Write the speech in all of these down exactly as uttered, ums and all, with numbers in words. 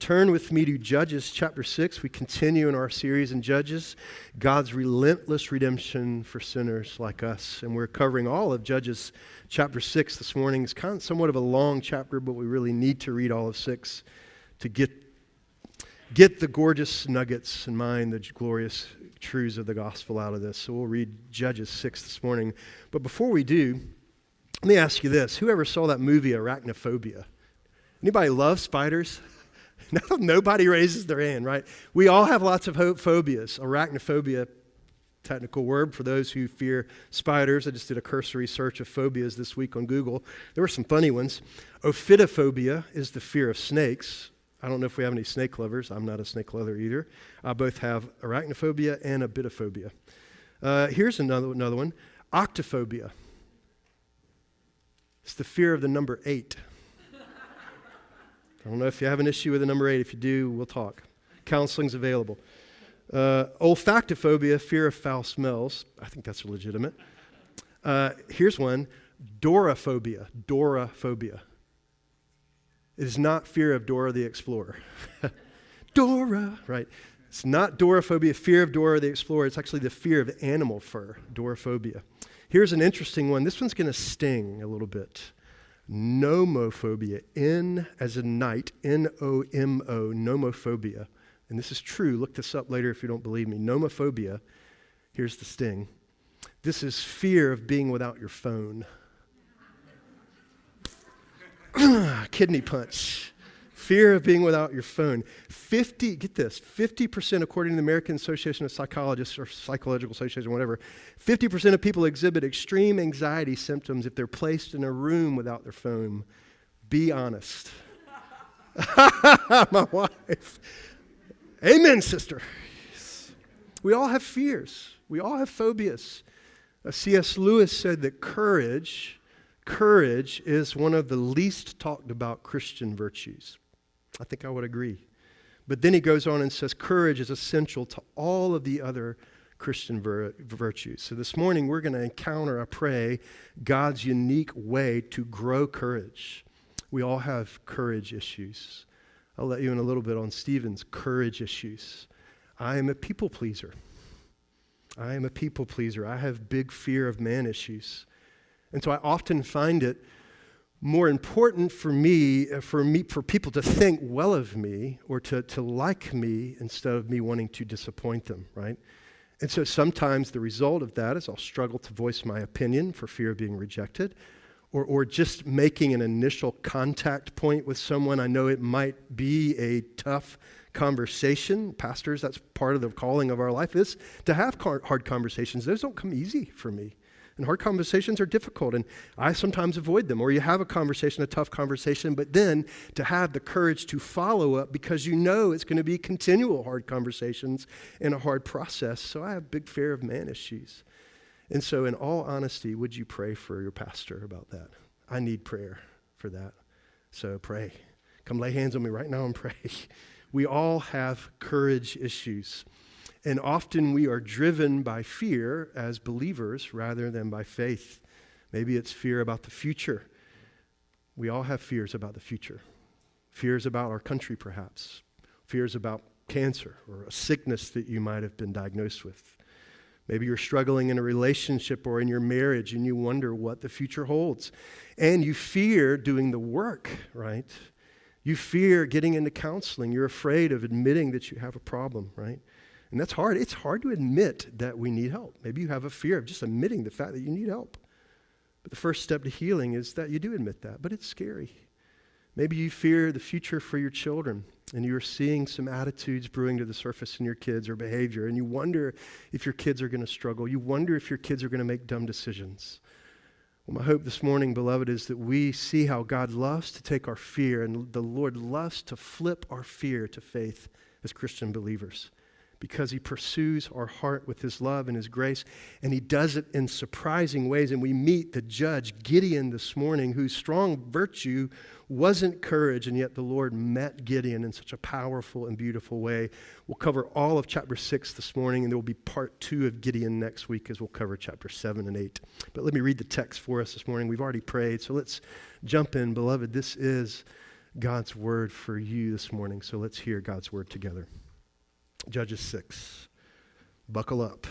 Turn with me to Judges chapter six. We continue in our series in Judges, God's relentless redemption for sinners like us. And we're covering all of Judges chapter six this morning. It's kind of somewhat of a long chapter, but we really need to read all of six to get, get the gorgeous nuggets in mind, the glorious truths of the gospel out of this. So we'll read Judges six this morning. But before we do, let me ask you this. Whoever saw that movie, Arachnophobia? Anybody love spiders? No, nobody raises their hand, right? We all have lots of ho- phobias. Arachnophobia, technical word for those who fear spiders. I just did a cursory search of phobias this week on Google. There were some funny ones. Ophidophobia is the fear of snakes. I don't know if we have any snake lovers. I'm not a snake lover either. I both have arachnophobia and abidophobia. Uh, here's another, another one. Octophobia. It's the fear of the number eight. I don't know if you have an issue with the number eight. If you do, we'll talk. Counseling's available. Uh, olfactophobia, fear of foul smells. I think that's legitimate. Uh, here's one. Doraphobia. Doraphobia. It is not fear of Dora the Explorer. Dora, right? It's not Doraphobia, fear of Dora the Explorer. It's actually the fear of animal fur, Doraphobia. Here's an interesting one. This one's going to sting a little bit. Nomophobia, N as in night, N O M O, nomophobia. And this is true. Look this up later if you don't believe me. Nomophobia, here's the sting. This is fear of being without your phone. Kidney punch. Fear of being without your phone. fifty, get this, fifty percent according to the American Association of Psychologists or Psychological Association or whatever, fifty percent of people exhibit extreme anxiety symptoms if they're placed in a room without their phone. Be honest. My wife. Amen, sister. We all have fears. We all have phobias. Uh, C S Lewis said that courage, courage is one of the least talked about Christian virtues. I think I would agree. But then he goes on and says courage is essential to all of the other Christian vir- virtues. So this morning we're going to encounter, I pray, God's unique way to grow courage. We all have courage issues. I'll let you in a little bit on Stephen's courage issues. I am a people pleaser. I am a people pleaser. I have big fear of man issues. And so I often find it more important for me, for me, for people to think well of me or to, to like me instead of me wanting to disappoint them, right? And so sometimes the result of that is I'll struggle to voice my opinion for fear of being rejected, or, or just making an initial contact point with someone. I know it might be a tough conversation. Pastors, that's part of the calling of our life, is to have hard conversations. Those don't come easy for me. And hard conversations are difficult, and I sometimes avoid them. Or you have a conversation, a tough conversation, but then to have the courage to follow up because you know it's going to be continual hard conversations and a hard process. So I have big fear of man issues. And so in all honesty, would you pray for your pastor about that? I need prayer for that. So pray. Come lay hands on me right now and pray. We all have courage issues. And often we are driven by fear as believers rather than by faith. Maybe it's fear about the future. We all have fears about the future. Fears about our country, perhaps. Fears about cancer or a sickness that you might have been diagnosed with. Maybe you're struggling in a relationship or in your marriage and you wonder what the future holds. And you fear doing the work, right? You fear getting into counseling. You're afraid of admitting that you have a problem, right? And that's hard. It's hard to admit that we need help. Maybe you have a fear of just admitting the fact that you need help. But the first step to healing is that you do admit that, but it's scary. Maybe you fear the future for your children, and you're seeing some attitudes brewing to the surface in your kids or behavior, and you wonder if your kids are going to struggle. You wonder if your kids are going to make dumb decisions. Well, my hope this morning, beloved, is that we see how God loves to take our fear, and the Lord loves to flip our fear to faith as Christian believers, because he pursues our heart with his love and his grace, and he does it in surprising ways. And we meet the judge, Gideon, this morning, whose strong virtue wasn't courage, and yet the Lord met Gideon in such a powerful and beautiful way. We'll cover all of chapter six this morning, and there will be part two of Gideon next week as we'll cover chapter seven and eight. But let me read the text for us this morning. We've already prayed, so let's jump in. Beloved, this is God's word for you this morning. So let's hear God's word together. Judges six. Buckle up.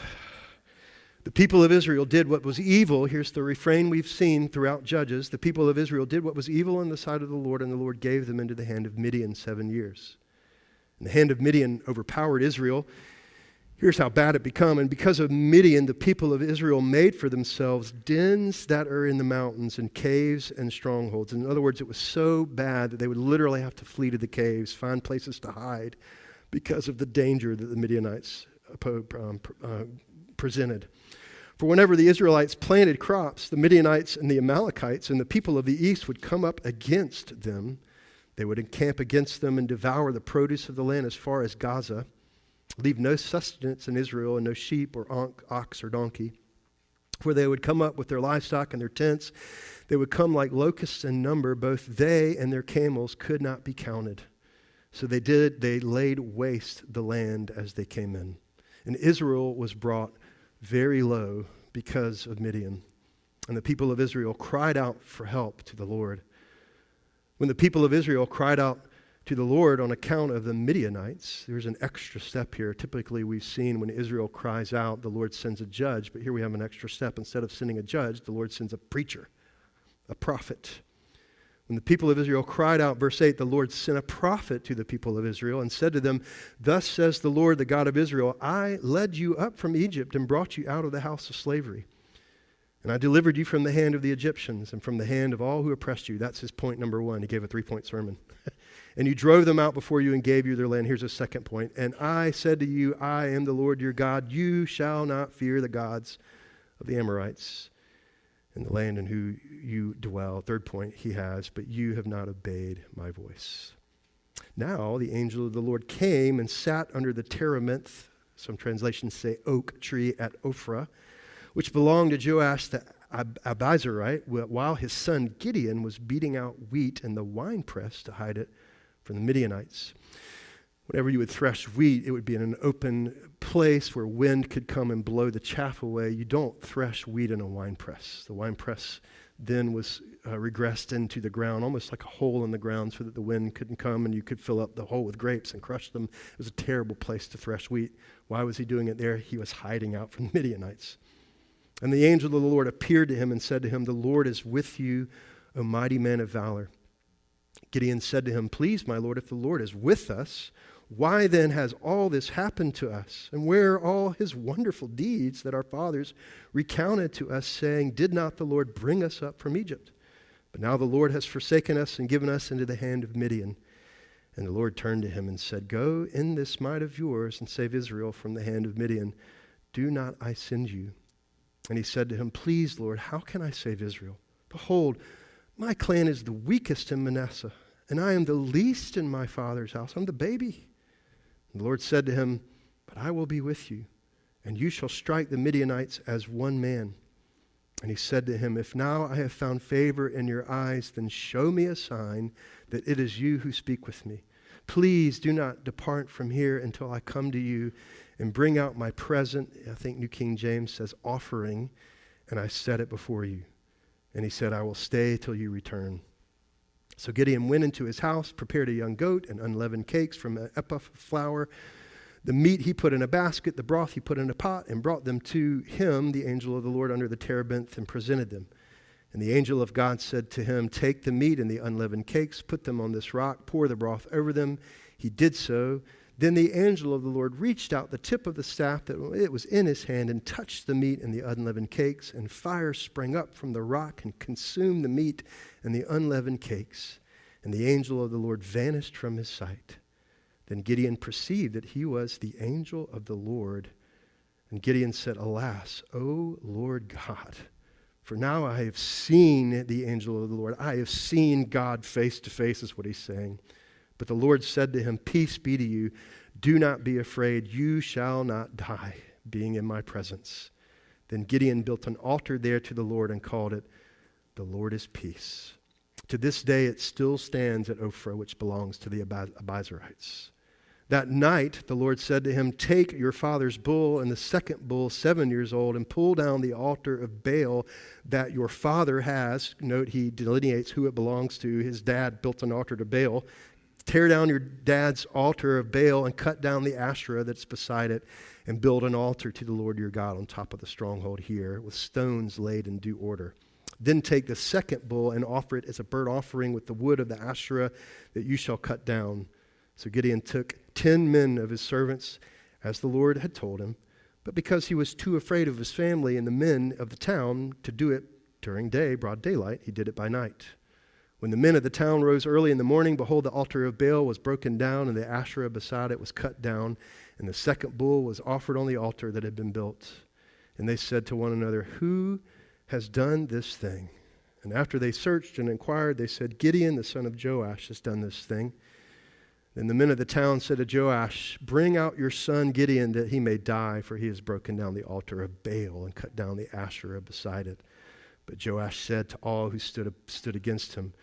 The people of Israel did what was evil. Here's the refrain we've seen throughout Judges. The people of Israel did what was evil in the sight of the Lord, and the Lord gave them into the hand of Midian seven years. And the hand of Midian overpowered Israel. Here's how bad it became. And because of Midian, the people of Israel made for themselves dens that are in the mountains and caves and strongholds. In other words, it was so bad that they would literally have to flee to the caves, find places to hide because of the danger that the Midianites um, uh, presented. For whenever the Israelites planted crops, the Midianites and the Amalekites and the people of the east would come up against them. They would encamp against them and devour the produce of the land as far as Gaza, leave no sustenance in Israel and no sheep or ox or donkey. For they would come up with their livestock and their tents. They would come like locusts in number. Both they and their camels could not be counted. So they did, they laid waste the land as they came in. And Israel was brought very low because of Midian. And the people of Israel cried out for help to the Lord. When the people of Israel cried out to the Lord on account of the Midianites, there's an extra step here. Typically we've seen when Israel cries out, the Lord sends a judge, but here we have an extra step. Instead of sending a judge, the Lord sends a preacher, a prophet. When the people of Israel cried out, verse eight, the Lord sent a prophet to the people of Israel and said to them, thus says the Lord, the God of Israel, I led you up from Egypt and brought you out of the house of slavery. And I delivered you from the hand of the Egyptians and from the hand of all who oppressed you. That's his point number one. He gave a three-point sermon. And you drove them out before you and gave you their land. Here's a second point. And I said to you, I am the Lord your God. You shall not fear the gods of the Amorites in the land in whom you dwell. Third point he has, but you have not obeyed my voice. Now the angel of the Lord came and sat under the terebinth, some translations say oak tree at Ophrah, which belonged to Joash the Ab- Abizarite, while his son Gideon was beating out wheat in the winepress to hide it from the Midianites. Whenever you would thresh wheat, it would be in an open place where wind could come and blow the chaff away. You don't thresh wheat in a wine press. The wine press then was uh, regressed into the ground, almost like a hole in the ground so that the wind couldn't come and you could fill up the hole with grapes and crush them. It was a terrible place to thresh wheat. Why was he doing it there? He was hiding out from the Midianites. And the angel of the Lord appeared to him and said to him, the Lord is with you, O mighty man of valor. Gideon said to him, please, my Lord, if the Lord is with us, why then has all this happened to us? And where are all his wonderful deeds that our fathers recounted to us, saying, did not the Lord bring us up from Egypt? But now the Lord has forsaken us and given us into the hand of Midian. And the Lord turned to him and said, go in this might of yours and save Israel from the hand of Midian. Do not I send you? And he said to him, please, Lord, how can I save Israel? Behold, my clan is the weakest in Manasseh, and I am the least in my father's house. I'm the baby. And the Lord said to him, but I will be with you, and you shall strike the Midianites as one man. And he said to him, if now I have found favor in your eyes, then show me a sign that it is you who speak with me. Please do not depart from here until I come to you and bring out my present, I think New King James says offering, and I set it before you. And he said, I will stay till you return. So Gideon went into his house, prepared a young goat and unleavened cakes from an ephah of flour. The meat he put in a basket, the broth he put in a pot, and brought them to him, the angel of the Lord, under the terebinth, and presented them. And the angel of God said to him, take the meat and the unleavened cakes, put them on this rock, pour the broth over them. He did so. Then the angel of the Lord reached out the tip of the staff that it was in his hand and touched the meat and the unleavened cakes, and fire sprang up from the rock and consumed the meat and the unleavened cakes. And the angel of the Lord vanished from his sight. Then Gideon perceived that he was the angel of the Lord. And Gideon said, alas, O Lord God, for now I have seen the angel of the Lord. I have seen God face to face, is what he's saying. But the Lord said to him, peace be to you. Do not be afraid. You shall not die, being in my presence. Then Gideon built an altar there to the Lord and called it, the Lord is peace. To this day it still stands at Ophrah, which belongs to the Abizarites. That night, the Lord said to him, take your father's bull and the second bull, seven years old, and pull down the altar of Baal that your father has. Note, he delineates who it belongs to. His dad built an altar to Baal. Tear down your dad's altar of Baal and cut down the Asherah that's beside it and build an altar to the Lord your God on top of the stronghold here with stones laid in due order. Then take the second bull and offer it as a burnt offering with the wood of the Asherah that you shall cut down. So Gideon took ten men of his servants, as the Lord had told him, but because he was too afraid of his family and the men of the town to do it during day, broad daylight, he did it by night. When the men of the town rose early in the morning, behold, the altar of Baal was broken down, and the Asherah beside it was cut down, and the second bull was offered on the altar that had been built. And they said to one another, who has done this thing? And after they searched and inquired, they said, Gideon, the son of Joash, has done this thing. Then the men of the town said to Joash, bring out your son Gideon that he may die, for he has broken down the altar of Baal and cut down the Asherah beside it. But Joash said to all who stood, stood against him,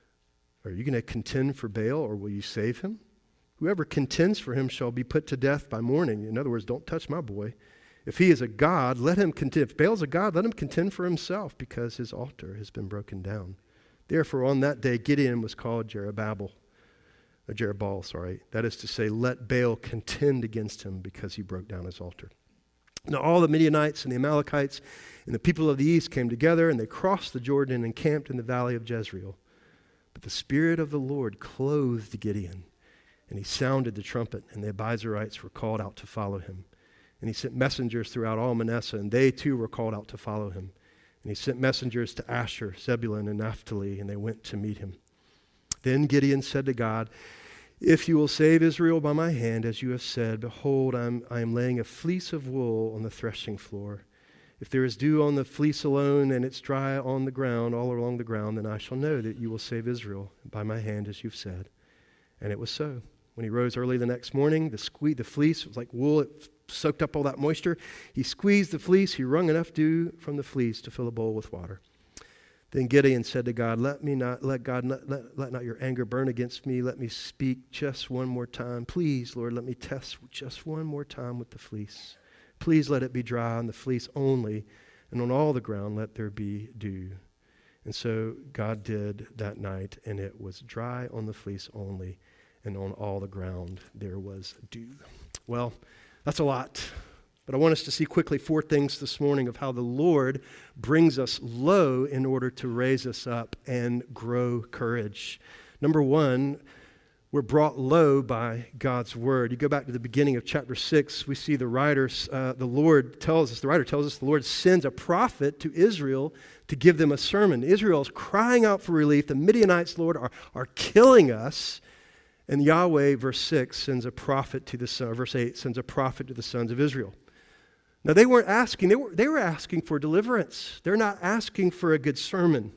are you going to contend for Baal, or will you save him? Whoever contends for him shall be put to death by morning. In other words, don't touch my boy. If he is a god, let him contend. If Baal's a god, let him contend for himself, because his altar has been broken down. Therefore, on that day, Gideon was called Jerubbaal. Uh, Jerubbaal, sorry. That is to say, let Baal contend against him because he broke down his altar. Now all the Midianites and the Amalekites and the people of the east came together, and they crossed the Jordan and camped in the valley of Jezreel. But the Spirit of the Lord clothed Gideon, and he sounded the trumpet, and the Abiezrites were called out to follow him. And he sent messengers throughout all Manasseh, and they too were called out to follow him. And he sent messengers to Asher, Zebulun, and Naphtali, and they went to meet him. Then Gideon said to God, if you will save Israel by my hand, as you have said, behold, I'm, I am laying a fleece of wool on the threshing floor. If there is dew on the fleece alone, and it's dry on the ground, all along the ground, then I shall know that you will save Israel by my hand, as you've said. And it was so. When he rose early the next morning, the, sque- the fleece was like wool. It soaked up all that moisture. He squeezed the fleece. He wrung enough dew from the fleece to fill a bowl with water. Then Gideon said to God, let me not, let God, not, let, let not your anger burn against me. Let me speak just one more time. Please, Lord, let me test just one more time with the fleece. Please let it be dry on the fleece only, and on all the ground let there be dew. And so God did that night, and it was dry on the fleece only, and on all the ground there was dew. Well, that's a lot. But I want us to see quickly four things this morning of how the Lord brings us low in order to raise us up and grow courage. Number one, we're brought low by God's word. You go back to the beginning of chapter six, we see the writers, uh, the Lord tells us, the writer tells us the Lord sends a prophet to Israel to give them a sermon. Israel is crying out for relief. The Midianites, Lord, are, are killing us. And Yahweh, verse six, sends a prophet to the son, verse eight, sends a prophet to the sons of Israel. Now, they weren't asking, they were, they were asking for deliverance. They're not asking for a good sermon.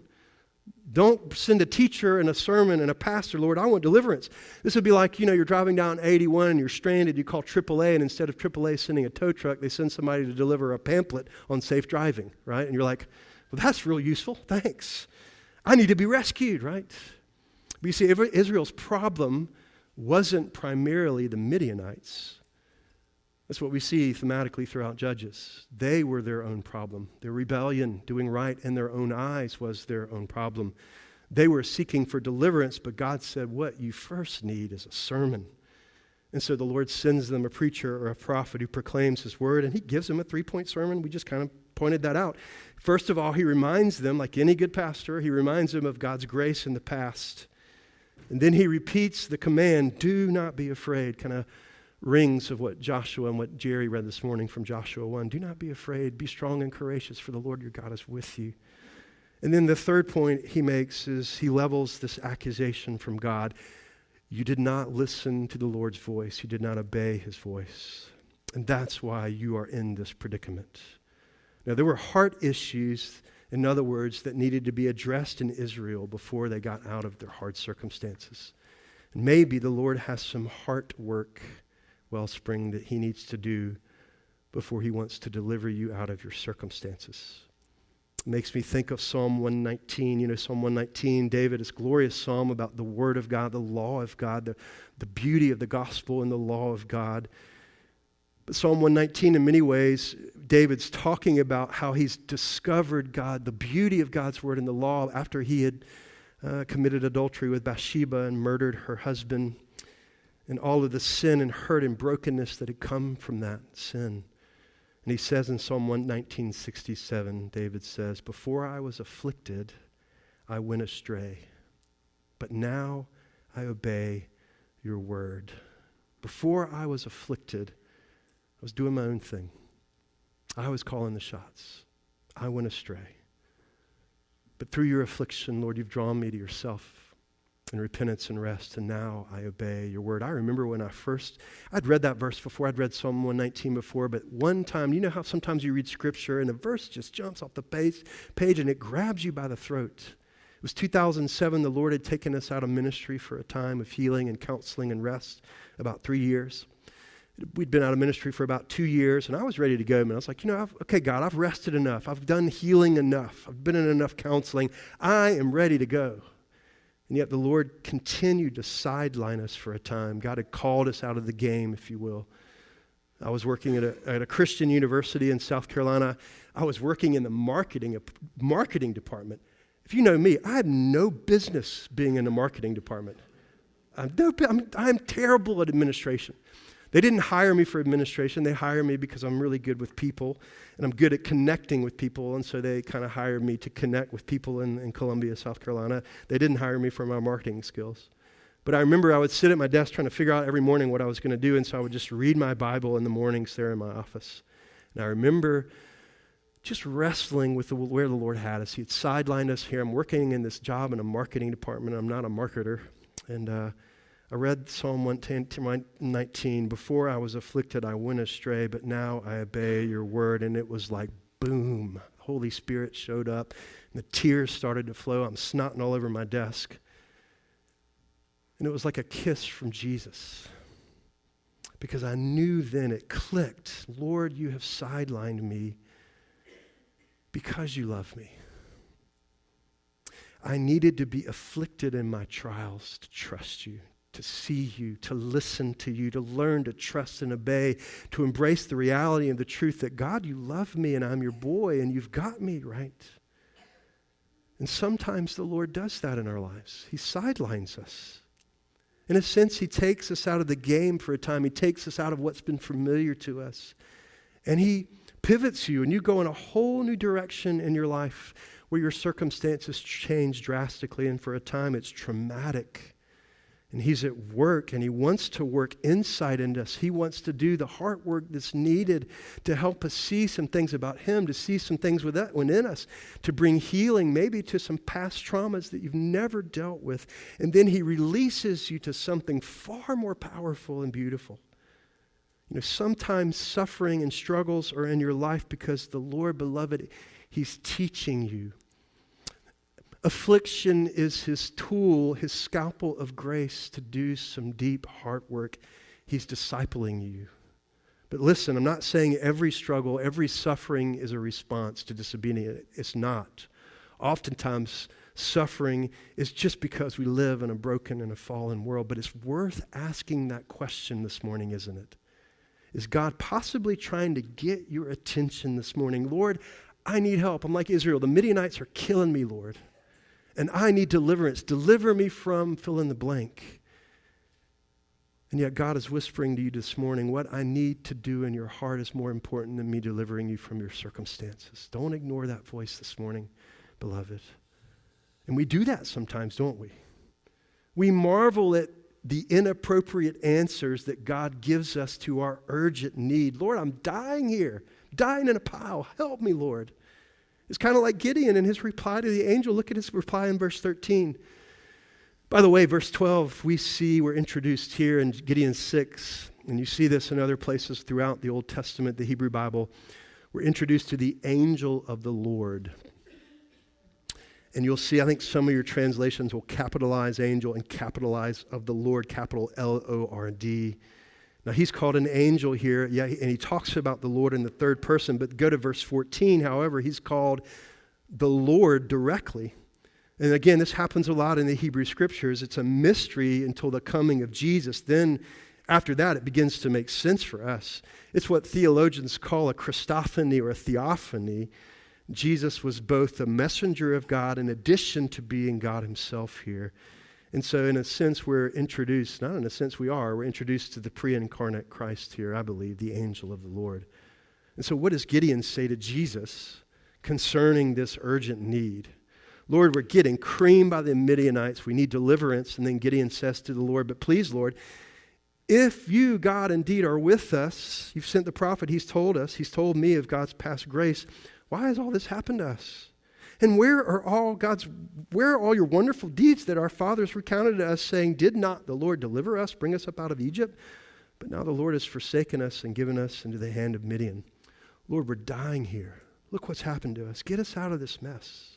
Don't send a teacher and a sermon and a pastor, Lord, I want deliverance. This would be like, you know, you're driving down eighty-one and you're stranded, you call triple A, and instead of triple A sending a tow truck, they send somebody to deliver a pamphlet on safe driving, right? And you're like, well, that's real useful, thanks. I need to be rescued, right? But you see, Israel's problem wasn't primarily the Midianites. That's what we see thematically throughout Judges. They were their own problem. Their rebellion, doing right in their own eyes, was their own problem. They were seeking for deliverance, but God said, what you first need is a sermon. And so the Lord sends them a preacher or a prophet who proclaims his word, and he gives them a three-point sermon. We just kind of pointed that out. First of all, he reminds them, like any good pastor, he reminds them of God's grace in the past. And then he repeats the command, do not be afraid, kind of rings of what Joshua and what Jerry read this morning from Joshua one. Do not be afraid. Be strong and courageous, for the Lord your God is with you. And then the third point he makes is he levels this accusation from God. You did not listen to the Lord's voice. You did not obey his voice. And that's why you are in this predicament. Now, there were heart issues, in other words, that needed to be addressed in Israel before they got out of their hard circumstances. And maybe the Lord has some heart work, Wellspring, that he needs to do before he wants to deliver you out of your circumstances. It makes me think of Psalm one nineteen. You know, Psalm one nineteen, David, is a glorious psalm about the word of God, the law of God, the, the beauty of the gospel and the law of God. But Psalm one nineteen, in many ways, David's talking about how he's discovered God, the beauty of God's word and the law after he had uh, committed adultery with Bathsheba and murdered her husband, and all of the sin and hurt and brokenness that had come from that sin. And he says in Psalm one nineteen, sixty-seven, David says, "Before I was afflicted, I went astray, but now I obey your word." Before I was afflicted, I was doing my own thing. I was calling the shots. I went astray. But through your affliction, Lord, you've drawn me to yourself in repentance and rest, and now I obey your word. I remember when I first, I'd read that verse before, I'd read Psalm one nineteen before, but one time, you know how sometimes you read scripture and the verse just jumps off the page, page and it grabs you by the throat. It was two thousand seven, the Lord had taken us out of ministry for a time of healing and counseling and rest, about three years. We'd been out of ministry for about two years, and I was ready to go, man. I was like, you know, I've, okay, God, I've rested enough. I've done healing enough. I've been in enough counseling. I am ready to go. And yet the Lord continued to sideline us for a time. God had called us out of the game, if you will. I was working at a, at a Christian university in South Carolina. I was working in the marketing marketing department. If you know me, I have no business being in the marketing department. I'm, no, I'm, I'm terrible at administration. They didn't hire me for administration. They hired me because I'm really good with people, and I'm good at connecting with people, and so they kind of hired me to connect with people in, in Columbia, South Carolina. They didn't hire me for my marketing skills. But I remember I would sit at my desk trying to figure out every morning what I was going to do, and so I would just read my Bible in the mornings there in my office. And I remember just wrestling with the, where the Lord had us. He had sidelined us here. I'm working in this job in a marketing department. I'm not a marketer. And uh, I read Psalm one nineteen, "Before I was afflicted, I went astray, but now I obey your word." And it was like, boom, Holy Spirit showed up, and the tears started to flow. I'm snotting all over my desk. And it was like a kiss from Jesus, because I knew then, it clicked. Lord, you have sidelined me because you love me. I needed to be afflicted in my trials to trust you, to see you, to listen to you, to learn to trust and obey, to embrace the reality and the truth that, God, you love me and I'm your boy and you've got me, right? And sometimes the Lord does that in our lives. He sidelines us. In a sense, he takes us out of the game for a time. He takes us out of what's been familiar to us. And he pivots you, and you go in a whole new direction in your life where your circumstances change drastically, and for a time it's traumatic. And he's at work, and he wants to work inside in us. He wants to do the heart work that's needed to help us see some things about him, to see some things within us, to bring healing maybe to some past traumas that you've never dealt with. And then he releases you to something far more powerful and beautiful. You know, sometimes suffering and struggles are in your life because the Lord, beloved, he's teaching you. Affliction is his tool, his scalpel of grace to do some deep heart work. He's discipling you. But listen, I'm not saying every struggle, every suffering is a response to disobedience. It's not. Oftentimes, suffering is just because we live in a broken and a fallen world. But it's worth asking that question this morning, isn't it? Is God possibly trying to get your attention this morning? Lord, I need help. I'm like Israel. The Midianites are killing me, Lord. And I need deliverance. Deliver me from fill in the blank. And yet God is whispering to you this morning, what I need to do in your heart is more important than me delivering you from your circumstances. Don't ignore that voice this morning, beloved. And we do that sometimes, don't we? We marvel at the inappropriate answers that God gives us to our urgent need. Lord, I'm dying here, dying in a pile. Help me, Lord. It's kind of like Gideon and his reply to the angel. Look at his reply in verse thirteen. By the way, verse twelve, we see, we're introduced here in Gideon six, and you see this in other places throughout the Old Testament, the Hebrew Bible. We're introduced to the angel of the Lord. And you'll see, I think some of your translations will capitalize angel and capitalize of the Lord, capital L O R D. Now, he's called an angel here, yeah, and he talks about the Lord in the third person, but go to verse fourteen, however, he's called the Lord directly. And again, this happens a lot in the Hebrew Scriptures. It's a mystery until the coming of Jesus. Then after that, it begins to make sense for us. It's what theologians call a Christophany or a theophany. Jesus was both a messenger of God in addition to being God himself here. And so in a sense, we're introduced, not in a sense we are, we're introduced to the pre-incarnate Christ here, I believe, the angel of the Lord. And so what does Gideon say to Jesus concerning this urgent need? Lord, we're getting creamed by the Midianites. We need deliverance. And then Gideon says to the Lord, but please, Lord, if you, God, indeed are with us, you've sent the prophet, he's told us, he's told me of God's past grace, why has all this happened to us? And where are all God's, where are all your wonderful deeds that our fathers recounted to us, saying, did not the Lord deliver us, bring us up out of Egypt? But now the Lord has forsaken us and given us into the hand of Midian. Lord, we're dying here. Look what's happened to us. Get us out of this mess.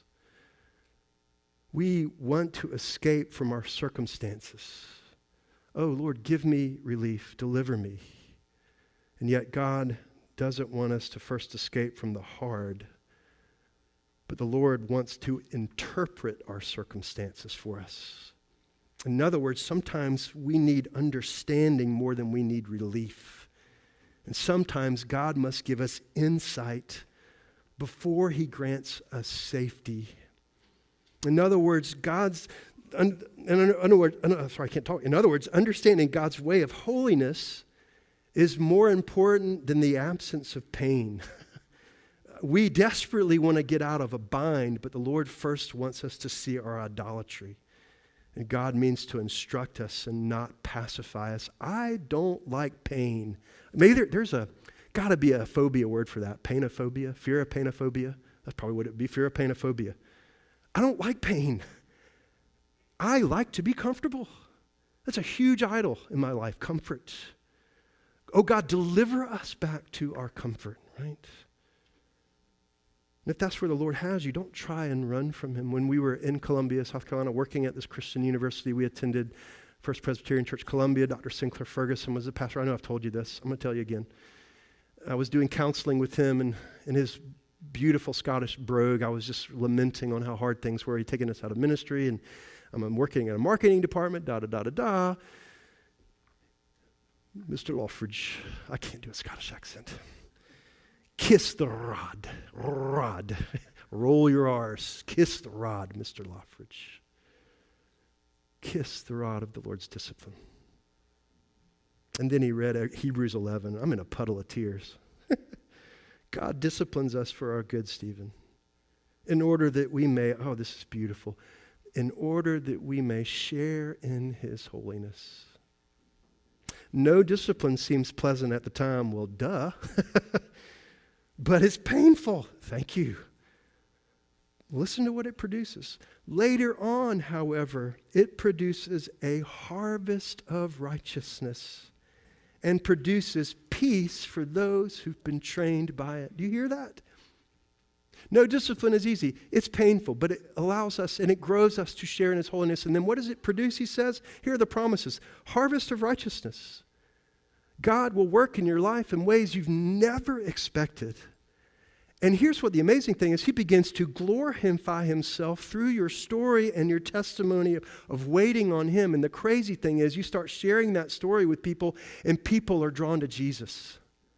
We want to escape from our circumstances. Oh, Lord, give me relief. Deliver me. And yet God doesn't want us to first escape from the hard, but the Lord wants to interpret our circumstances for us. In other words, sometimes we need understanding more than we need relief. And sometimes God must give us insight before he grants us safety. In other words, God's, in other words, sorry, I can't talk. In other words, understanding God's way of holiness is more important than the absence of pain. We desperately want to get out of a bind, but the Lord first wants us to see our idolatry. And God means to instruct us and not pacify us. I don't like pain. Maybe there, there's a, got to be a phobia word for that. Painophobia, fear of painophobia. That's probably what it would be, fear of painophobia. I don't like pain. I like to be comfortable. That's a huge idol in my life, comfort. Oh God, deliver us back to our comfort, right? And if that's where the Lord has you, don't try and run from him. When we were in Columbia, South Carolina, working at this Christian university, we attended First Presbyterian Church Columbia. Doctor Sinclair Ferguson was the pastor. I know I've told you this. I'm going to tell you again. I was doing counseling with him, and in his beautiful Scottish brogue, I was just lamenting on how hard things were. He'd taken us out of ministry, and I'm working in a marketing department, da-da-da-da-da. Mister Lawfridge, I can't do a Scottish accent. Kiss the rod. Rod. Roll your R's. Kiss the rod, Mister Lawfridge. Kiss the rod of the Lord's discipline. And then he read Hebrews eleven. I'm in a puddle of tears. God disciplines us for our good, Stephen, in order that we may, oh, this is beautiful, in order that we may share in his holiness. No discipline seems pleasant at the time. Well, duh. But it's painful. Thank you. Listen to what it produces. Later on, however, it produces a harvest of righteousness and produces peace for those who've been trained by it. Do you hear that? No discipline is easy. It's painful, but it allows us and it grows us to share in his holiness. And then what does it produce, he says? Here are the promises. Harvest of righteousness. God will work in your life in ways you've never expected. And here's what the amazing thing is. He begins to glorify himself through your story and your testimony of, of waiting on him. And the crazy thing is you start sharing that story with people and people are drawn to Jesus.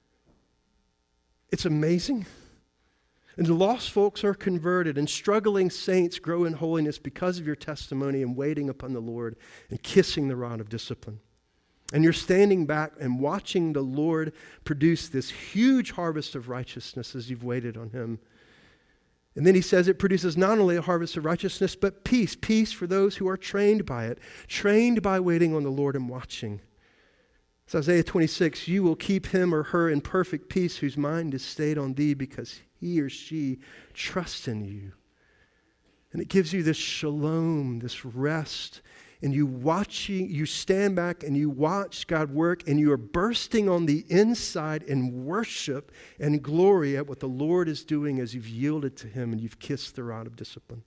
It's amazing. And lost folks are converted and struggling saints grow in holiness because of your testimony and waiting upon the Lord and kissing the rod of discipline. And you're standing back and watching the Lord produce this huge harvest of righteousness as you've waited on him. And then he says it produces not only a harvest of righteousness, but peace. Peace for those who are trained by it, trained by waiting on the Lord and watching. It's Isaiah twenty-six, you will keep him or her in perfect peace whose mind is stayed on thee because he or she trusts in you. And it gives you this shalom, this rest. And you watching, you stand back and you watch God work and you are bursting on the inside in worship and glory at what the Lord is doing as you've yielded to him and you've kissed the rod of discipline.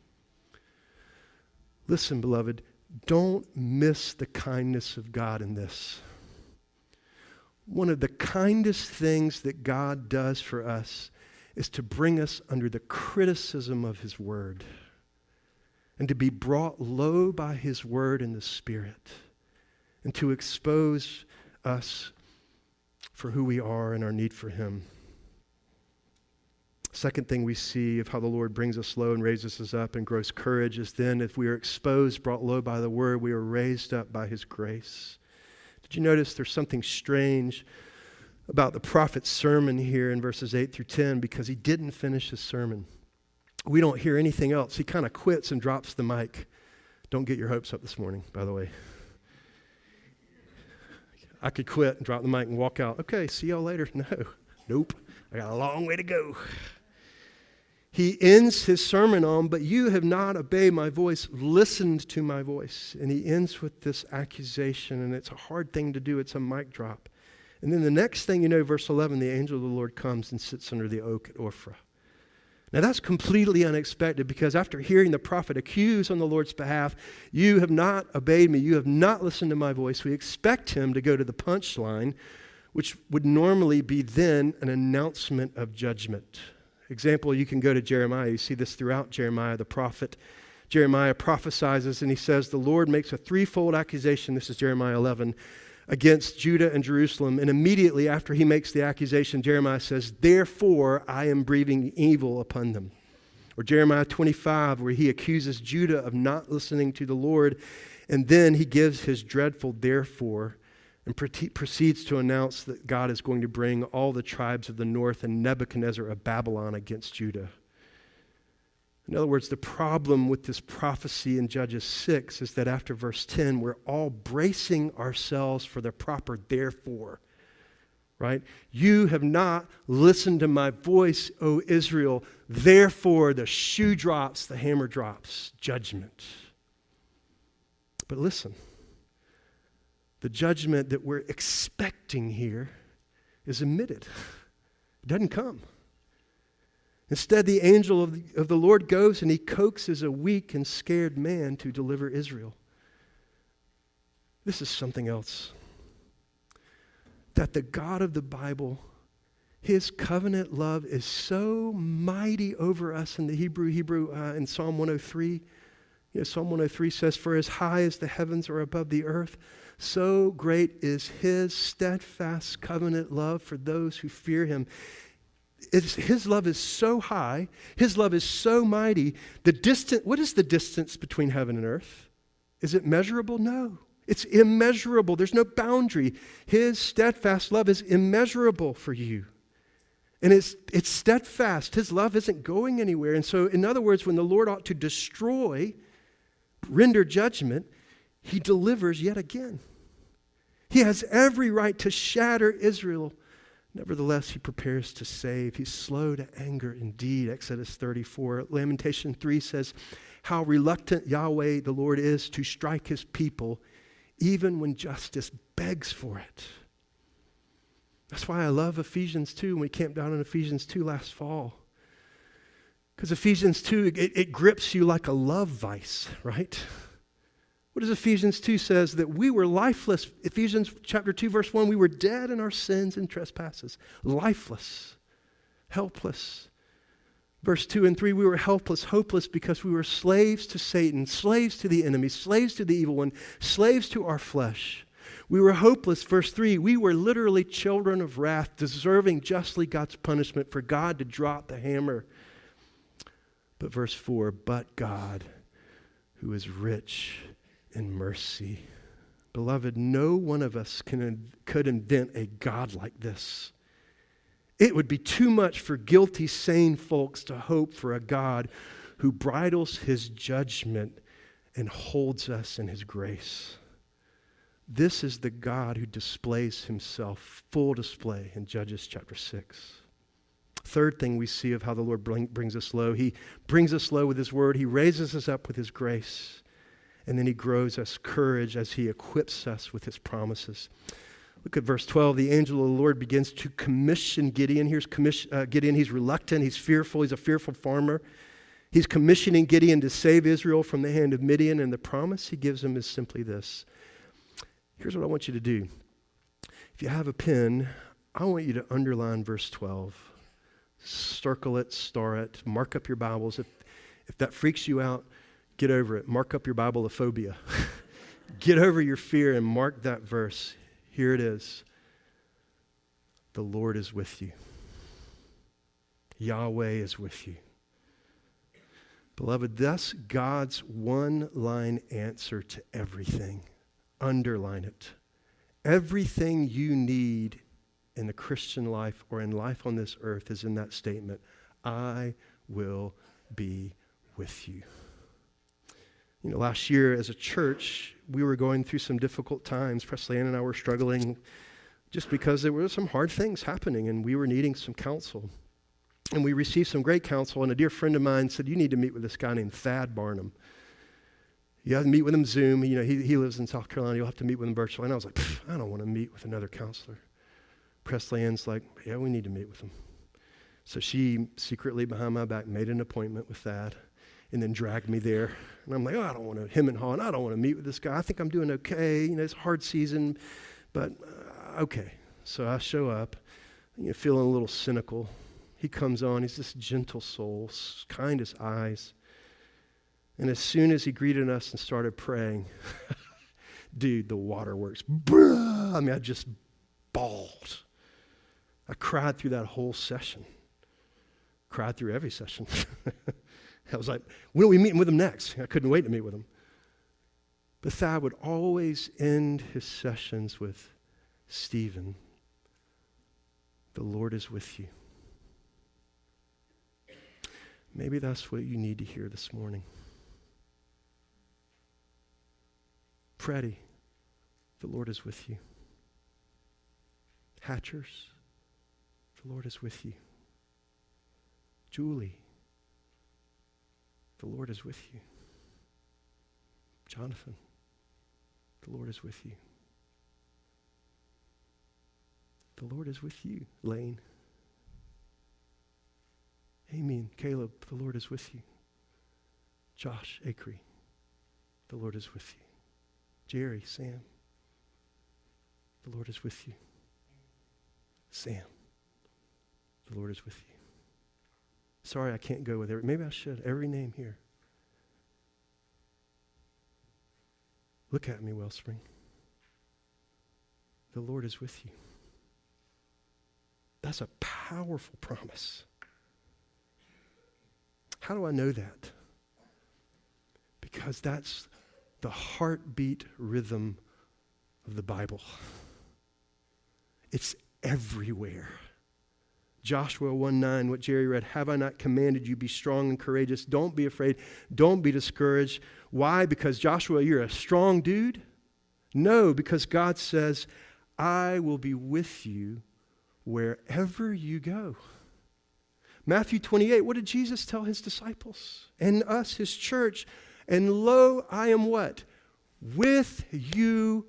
Listen, beloved, don't miss the kindness of God in this. One of the kindest things that God does for us is to bring us under the criticism of his word and to be brought low by his word in the Spirit and to expose us for who we are and our need for him. Second thing we see of how the Lord brings us low and raises us up and grows courage is then if we are exposed, brought low by the word, we are raised up by his grace. Did you notice there's something strange about the prophet's sermon here in verses eight through ten because he didn't finish his sermon. We don't hear anything else. He kind of quits and drops the mic. Don't get your hopes up this morning, by the way. I could quit and drop the mic and walk out. Okay, see y'all later. No, nope. I got a long way to go. He ends his sermon on, but you have not obeyed my voice, listened to my voice. And he ends with this accusation, and it's a hard thing to do. It's a mic drop. And then the next thing you know, verse eleven, the angel of the Lord comes and sits under the oak at Ophrah. Now that's completely unexpected because after hearing the prophet accuse on the Lord's behalf, you have not obeyed me, you have not listened to my voice, we expect him to go to the punchline, which would normally be then an announcement of judgment. Example, you can go to Jeremiah. You see this throughout Jeremiah, the prophet. Jeremiah prophesies and he says, the Lord makes a threefold accusation, this is Jeremiah eleven, against Judah and Jerusalem. And immediately after he makes the accusation, Jeremiah says, therefore I am breathing evil upon them. Or Jeremiah twenty-five, where he accuses Judah of not listening to the Lord. And then he gives his dreadful therefore and proceeds to announce that God is going to bring all the tribes of the north and Nebuchadnezzar of Babylon against Judah. In other words, the problem with this prophecy in Judges six is that after verse ten, we're all bracing ourselves for the proper therefore, right? You have not listened to my voice, O Israel. Therefore, the shoe drops, the hammer drops, judgment. But listen, the judgment that we're expecting here is omitted. It doesn't come. Instead, the angel of the, of the Lord goes and he coaxes a weak and scared man to deliver Israel. This is something else. That the God of the Bible, his covenant love is so mighty over us in the Hebrew, Hebrew uh, in Psalm one oh three. You know, Psalm one oh three says, for as high as the heavens are above the earth, so great is his steadfast covenant love for those who fear him. It's, his love is so high, his love is so mighty. The distant, what is the distance between heaven and earth? Is it measurable? No. It's immeasurable. There's no boundary. His steadfast love is immeasurable for you. And it's, it's steadfast. His love isn't going anywhere. And so, in other words, when the Lord ought to destroy, render judgment, he delivers yet again. He has every right to shatter Israel. Nevertheless, he prepares to save. He's slow to anger indeed. Exodus thirty-four. Lamentation three says, how reluctant Yahweh the Lord is to strike his people, even when justice begs for it. That's why I love Ephesians two. When we camped down in Ephesians two last fall. Because Ephesians two, it, it grips you like a love vice, right? What does Ephesians two says? That we were lifeless. Ephesians chapter two, verse one, we were dead in our sins and trespasses. Lifeless, helpless. Verse two and three, we were helpless, hopeless because we were slaves to Satan, slaves to the enemy, slaves to the evil one, slaves to our flesh. We were hopeless. Verse three, we were literally children of wrath, deserving justly God's punishment for God to drop the hammer. But verse four, but God, who is rich in mercy. Beloved, no one of us can, could invent a God like this. It would be too much for guilty, sane folks to hope for a God who bridles his judgment and holds us in his grace. This is the God who displays himself, full display in Judges chapter six. Third thing we see of how the Lord bring, brings us low. He brings us low with his word. He raises us up with his grace. And then he grows us courage as he equips us with his promises. Look at verse twelve. The angel of the Lord begins to commission Gideon. Here's commission, uh, Gideon. He's reluctant. He's fearful. He's a fearful farmer. He's commissioning Gideon to save Israel from the hand of Midian. And the promise he gives him is simply this. Here's what I want you to do. If you have a pen, I want you to underline verse twelve. circle it, star it, mark up your Bibles. If, if that freaks you out, get over it. Mark up your Bible-ophobia. Get over your fear and mark that verse. Here it is. The Lord is with you. Yahweh is with you. Beloved, that's God's one-line answer to everything. Underline it. Everything you need in the Christian life or in life on this earth is in that statement. I will be with you. You know, last year as a church, we were going through some difficult times. Presley Ann and I were struggling just because there were some hard things happening and we were needing some counsel. And we received some great counsel, and a dear friend of mine said, you need to meet with this guy named Thad Barnum. You have to meet with him Zoom. You know, he, he lives in South Carolina. You'll have to meet with him virtually. And I was like, I don't want to meet with another counselor. Presley Ann's like, yeah, we need to meet with him. So she secretly behind my back made an appointment with Thad and then dragged me there. And I'm like, oh, I don't want to, him and Haw, and I don't want to meet with this guy. I think I'm doing okay. You know, it's a hard season, but uh, okay. So I show up, you know, feeling a little cynical. He comes on. He's this gentle soul, kind as eyes. And as soon as he greeted us and started praying, dude, the waterworks. Bruh, I mean, I just bawled. I cried through that whole session. Cried through every session. I was like, when are we meeting with him next? I couldn't wait to meet with him. But Thad would always end his sessions with, Stephen, the Lord is with you. Maybe that's what you need to hear this morning. Freddie, the Lord is with you. Hatchers, the Lord is with you. Julie, the Lord is with you. Jonathan, the Lord is with you. The Lord is with you, Lane. Amy and Caleb, the Lord is with you. Josh Acree, the Lord is with you. Jerry, Sam, the Lord is with you. Sam, the Lord is with you. Sorry I can't go with every, maybe I should, every name here. Look at me, Wellspring. The Lord is with you. That's a powerful promise. How do I know that? Because that's the heartbeat rhythm of the Bible. It's everywhere. Joshua one nine, what Jerry read, have I not commanded you, be strong and courageous. Don't be afraid. Don't be discouraged. Why? Because Joshua, you're a strong dude? No, because God says, I will be with you wherever you go. Matthew twenty-eight, what did Jesus tell his disciples and us, his church? And lo, I am what? With you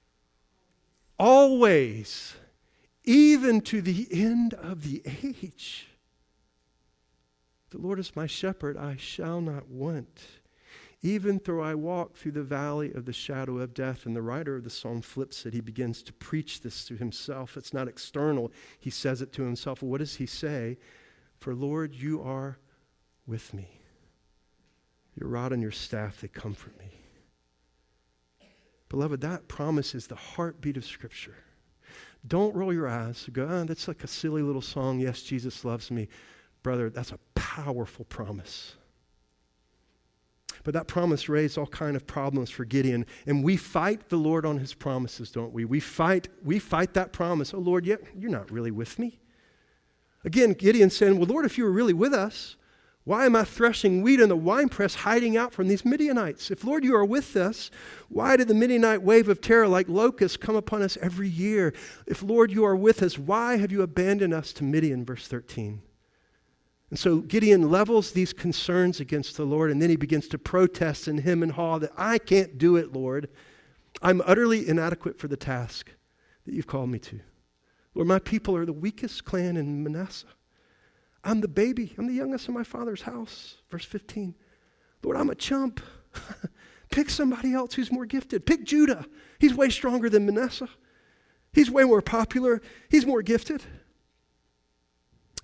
always, even to the end of the age. The Lord is my shepherd, I shall not want. Even though I walk through the valley of the shadow of death. And the writer of the psalm flips it. He begins to preach this to himself. It's not external. He says it to himself. What does he say? For Lord, you are with me. Your rod and your staff, they comfort me. Beloved, that promise is the heartbeat of Scripture. Don't roll your eyes. Go, oh, that's like a silly little song. Yes, Jesus loves me. Brother, that's a powerful promise. But that promise raised all kind of problems for Gideon. And we fight the Lord on his promises, don't we? We fight, we fight that promise. Oh, Lord, yeah, you're not really with me. Again, Gideon saying, well, Lord, if you were really with us, why am I threshing wheat in the winepress, hiding out from these Midianites? If, Lord, you are with us, why did the Midianite wave of terror like locusts come upon us every year? If, Lord, you are with us, why have you abandoned us to Midian? Verse thirteen. And so Gideon levels these concerns against the Lord, and then he begins to protest in him and Haw that I can't do it, Lord. I'm utterly inadequate for the task that you've called me to. Lord, my people are the weakest clan in Manasseh. I'm the baby. I'm the youngest in my father's house. Verse fifteen. Lord, I'm a chump. Pick somebody else who's more gifted. Pick Judah. He's way stronger than Manasseh. He's way more popular. He's more gifted.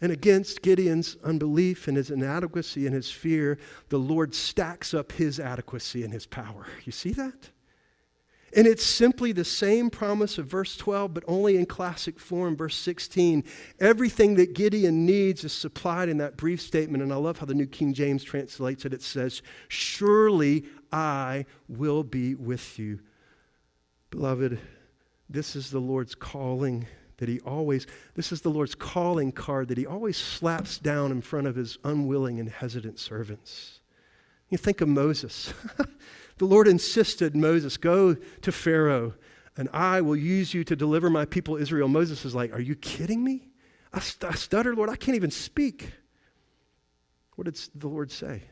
And against Gideon's unbelief and his inadequacy and his fear, the Lord stacks up his adequacy and his power. You see that? And it's simply the same promise of verse twelve, but only in classic form, verse sixteen. Everything that Gideon needs is supplied in that brief statement. And I love how the New King James translates it. It says, surely I will be with you. Beloved, this is the Lord's calling that he always, this is the Lord's calling card that he always slaps down in front of his unwilling and hesitant servants. You think of Moses. The Lord insisted, Moses, go to Pharaoh, and I will use you to deliver my people Israel. Moses is like, are you kidding me? I, st- I stutter, Lord, I can't even speak. What did the Lord say?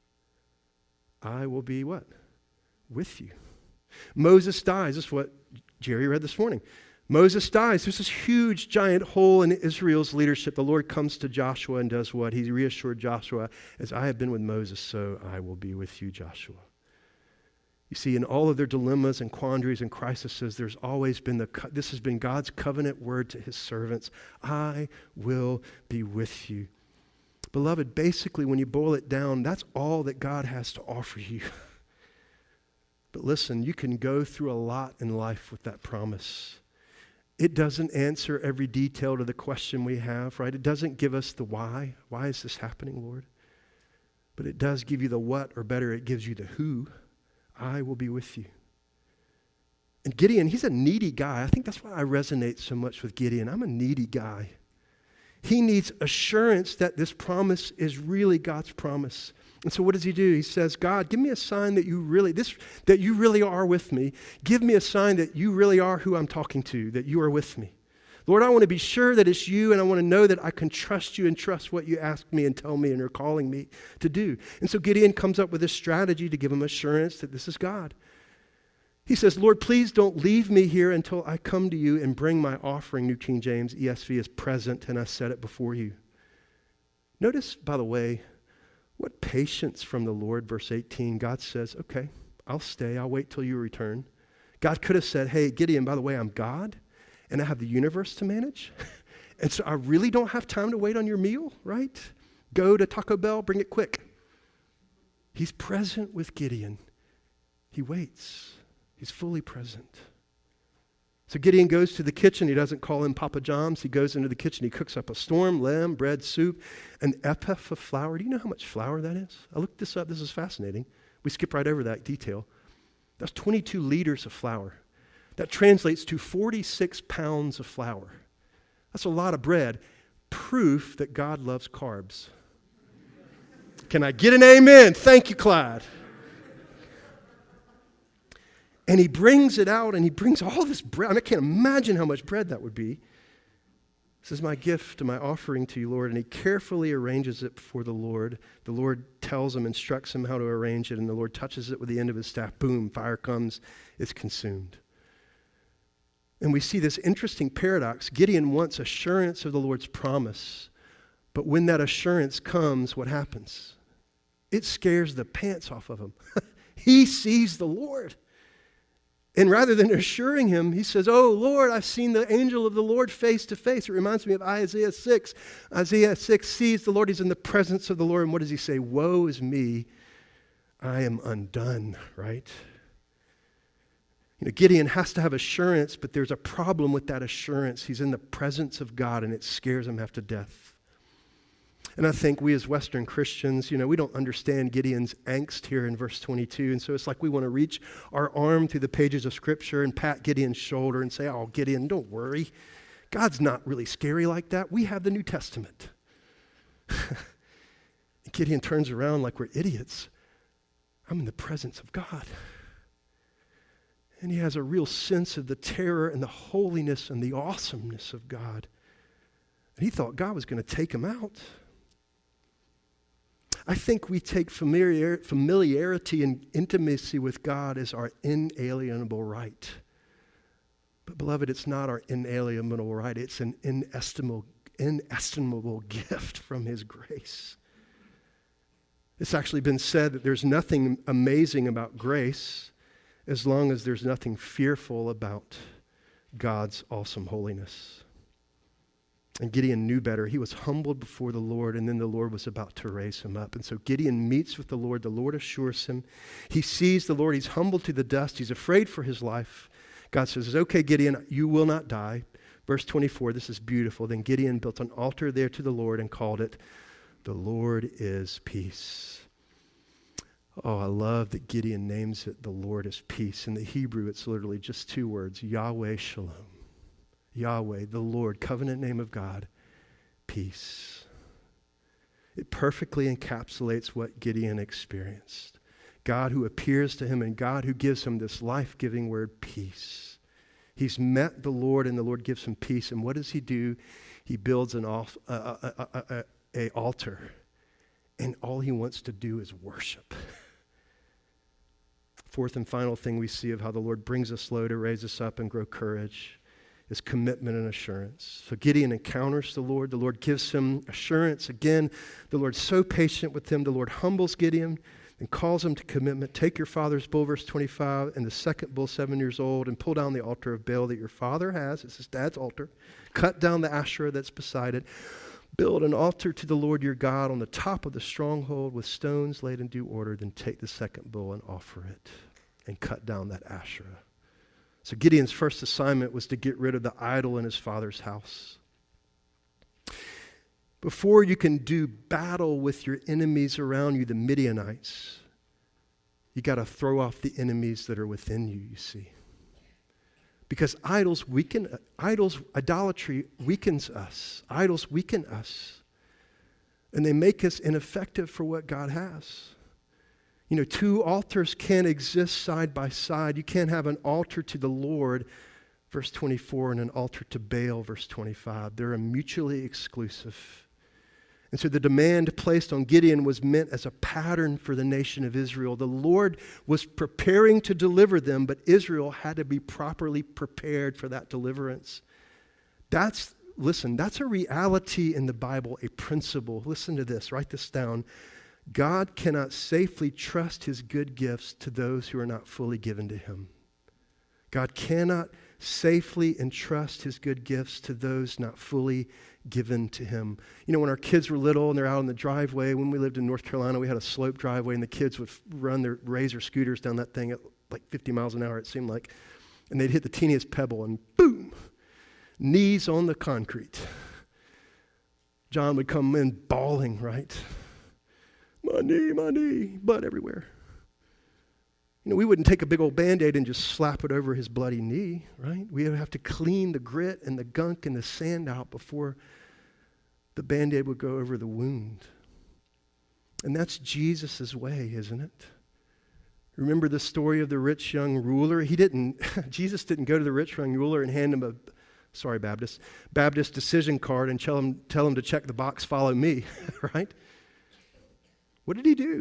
I will be what? With you. Moses dies. This is what Jerry read this morning. Moses dies. There's this huge, giant hole in Israel's leadership. The Lord comes to Joshua and does what? He reassured Joshua, as I have been with Moses, so I will be with you, Joshua. You see, in all of their dilemmas and quandaries and crises, there's always been the, this has been God's covenant word to his servants. I will be with you. Beloved, basically, when you boil it down, that's all that God has to offer you. But listen, you can go through a lot in life with that promise. It doesn't answer every detail to the question we have, right? It doesn't give us the why. Why is this happening, Lord? But it does give you the what, or better, it gives you the who. I will be with you. And Gideon, he's a needy guy. I think that's why I resonate so much with Gideon. I'm a needy guy. He needs assurance that this promise is really God's promise. And so what does he do? He says, God, give me a sign that you really, this, that you really are with me. Give me a sign that you really are who I'm talking to, that you are with me. Lord, I want to be sure that it's you, and I want to know that I can trust you and trust what you ask me and tell me and are calling me to do. And so Gideon comes up with this strategy to give him assurance that this is God. He says, Lord, please don't leave me here until I come to you and bring my offering. New King James, E S V is present, and I set it before you. Notice, by the way, what patience from the Lord, verse eighteen. God says, okay, I'll stay. I'll wait till you return. God could have said, hey, Gideon, by the way, I'm God. And I have the universe to manage. And so I really don't have time to wait on your meal, right? Go to Taco Bell, bring it quick. He's present with Gideon. He waits. He's fully present. So Gideon goes to the kitchen. He doesn't call in Papa John's. He goes into the kitchen. He cooks up a storm, lamb, bread, soup, an ephah of flour. Do you know how much flour that is? I looked this up. This is fascinating. We skip right over that detail. That's twenty-two liters of flour. That translates to forty-six pounds of flour. That's a lot of bread. Proof that God loves carbs. Can I get an amen? Thank you, Clyde. And he brings it out, and he brings all this bread. I, mean, I can't imagine how much bread that would be. This is my gift and my offering to you, Lord. And he carefully arranges it before the Lord. The Lord tells him, instructs him how to arrange it, and the Lord touches it with the end of his staff. Boom, fire comes, it's consumed. And we see this interesting paradox. Gideon wants assurance of the Lord's promise. But when that assurance comes, what happens? It scares the pants off of him. He sees the Lord. And rather than assuring him, he says, oh, Lord, I've seen the angel of the Lord face to face. It reminds me of Isaiah six. Isaiah six sees the Lord. He's in the presence of the Lord. And what does he say? Woe is me. I am undone, right? You know, Gideon has to have assurance, but there's a problem with that assurance. He's in the presence of God, and it scares him half to death. And I think we as Western Christians, you know, we don't understand Gideon's angst here in verse twenty-two. And so it's like we want to reach our arm through the pages of Scripture and pat Gideon's shoulder and say, oh, Gideon, don't worry. God's not really scary like that. We have the New Testament. Gideon turns around like we're idiots. I'm in the presence of God. And he has a real sense of the terror and the holiness and the awesomeness of God. And he thought God was going to take him out. I think we take familiar, familiarity and intimacy with God as our inalienable right. But beloved, it's not our inalienable right. It's an inestimable, inestimable gift from his grace. It's actually been said that there's nothing amazing about grace as long as there's nothing fearful about God's awesome holiness. And Gideon knew better. He was humbled before the Lord, and then the Lord was about to raise him up. And so Gideon meets with the Lord. The Lord assures him. He sees the Lord. He's humbled to the dust. He's afraid for his life. God says, okay, Gideon, you will not die. Verse twenty-four, this is beautiful. Then Gideon built an altar there to the Lord and called it, "The Lord is Peace." Oh, I love that Gideon names it, "The Lord is Peace." In the Hebrew, it's literally just two words, Yahweh Shalom. Yahweh, the Lord, covenant name of God, peace. It perfectly encapsulates what Gideon experienced. God who appears to him and God who gives him this life-giving word, peace. He's met the Lord and the Lord gives him peace. And what does he do? He builds an off, a, a, a, a, a altar. And all he wants to do is worship. Fourth and final thing we see of how the Lord brings us low to raise us up and grow courage is commitment and assurance. So Gideon encounters the Lord. The Lord gives him assurance. Again, the Lord's so patient with him. The Lord humbles Gideon and calls him to commitment. Take your father's bull, verse twenty-five, and the second bull, seven years old, and pull down the altar of Baal that your father has. It's his dad's altar. Cut down the Asherah that's beside it. Build an altar to the Lord your God on the top of the stronghold with stones laid in due order. Then take the second bull and offer it and cut down that Asherah. So Gideon's first assignment was to get rid of the idol in his father's house. Before you can do battle with your enemies around you, the Midianites, you got to throw off the enemies that are within you, you see. Because idols weaken, idols, idolatry weakens us. Idols weaken us. And they make us ineffective for what God has. You know, two altars can't exist side by side. You can't have an altar to the Lord, verse twenty-four, and an altar to Baal, verse twenty-five. They're mutually exclusive. And so the demand placed on Gideon was meant as a pattern for the nation of Israel. The Lord was preparing to deliver them, but Israel had to be properly prepared for that deliverance. That's, listen, that's a reality in the Bible, a principle. Listen to this, write this down. God cannot safely trust his good gifts to those who are not fully given to him. God cannot safely entrust his good gifts to those not fully given to him. You know, when our kids were little and they're out in the driveway, when we lived in North Carolina, we had a slope driveway and the kids would run their Razor scooters down that thing at like fifty miles an hour, it seemed like. And they'd hit the teeniest pebble and boom, knees on the concrete. John would come in bawling, right? My knee, my knee, blood everywhere. You know, we wouldn't take a big old Band-Aid and just slap it over his bloody knee, right? We would have to clean the grit and the gunk and the sand out before the Band-Aid would go over the wound. And that's Jesus' way, isn't it? Remember the story of the rich young ruler? He didn't, Jesus didn't go to the rich young ruler and hand him a, sorry, Baptist, Baptist decision card and tell him, tell him to check the box, follow me, right? What did he do?